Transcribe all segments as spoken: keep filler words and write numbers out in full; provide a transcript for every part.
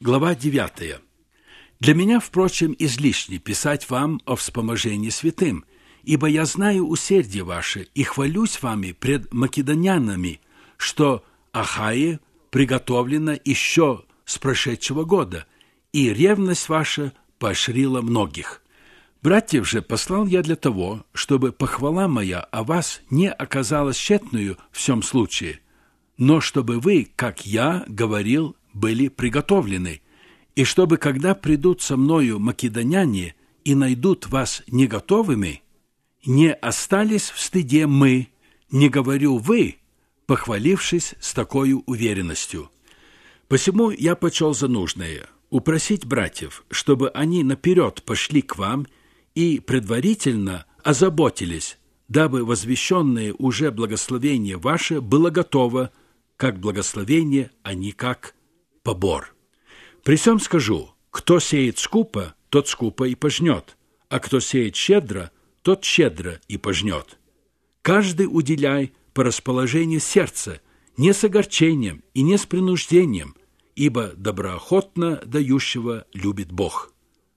Глава девятая. «Для меня, впрочем, излишне писать вам о вспоможении святым, ибо я знаю усердие ваше и хвалюсь вами пред македонянами, что Ахае приготовлено еще с прошедшего года, и ревность ваша поощрила многих. Братьев же послал я для того, чтобы похвала моя о вас не оказалась тщетною в всем случае, но чтобы вы, как я говорил, были приготовлены, и чтобы, когда придут со мною македоняне и найдут вас не готовыми, не остались в стыде мы, не говорю вы, похвалившись с такой уверенностью. Посему я почел за нужное упросить братьев, чтобы они наперед пошли к вам и предварительно озаботились, дабы возвещенное уже благословение ваше было готово, как благословение, а не как побор. При сем скажу, кто сеет скупо, тот скупо и пожнет, а кто сеет щедро, тот щедро и пожнет. Каждый уделяй по расположению сердца, не с огорчением и не с принуждением, ибо доброохотно дающего любит Бог.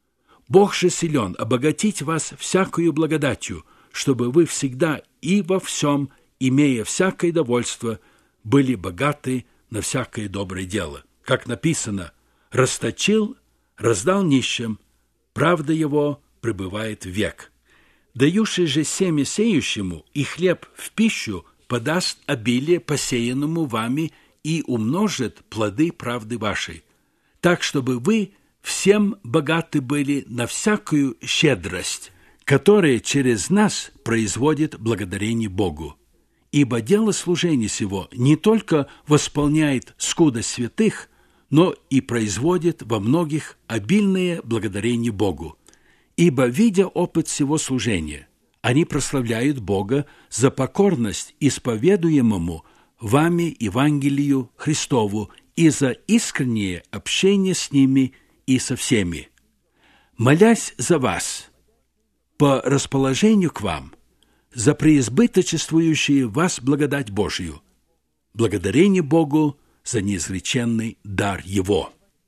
Бог же силен обогатить вас всякою благодатью, чтобы вы всегда и во всем, имея всякое довольство, были богаты на всякое доброе дело. Как написано: «Расточил, раздал нищим, правда его пребывает век». Дающий же семя сеющему и хлеб в пищу подаст обилие посеянному вами и умножит плоды правды вашей, так, чтобы вы всем богаты были на всякую щедрость, которая через нас производит благодарение Богу. Ибо дело служения сего не только восполняет скудость святых, но и производит во многих обильное благодарение Богу. Ибо, видя опыт всего служения, они прославляют Бога за покорность исповедуемому вами Евангелию Христову и за искреннее общение с ними и со всеми. Молясь за вас, по расположению к вам, за преизбыточествующую вас благодать Божию, благодарение Богу за неизреченный дар Его.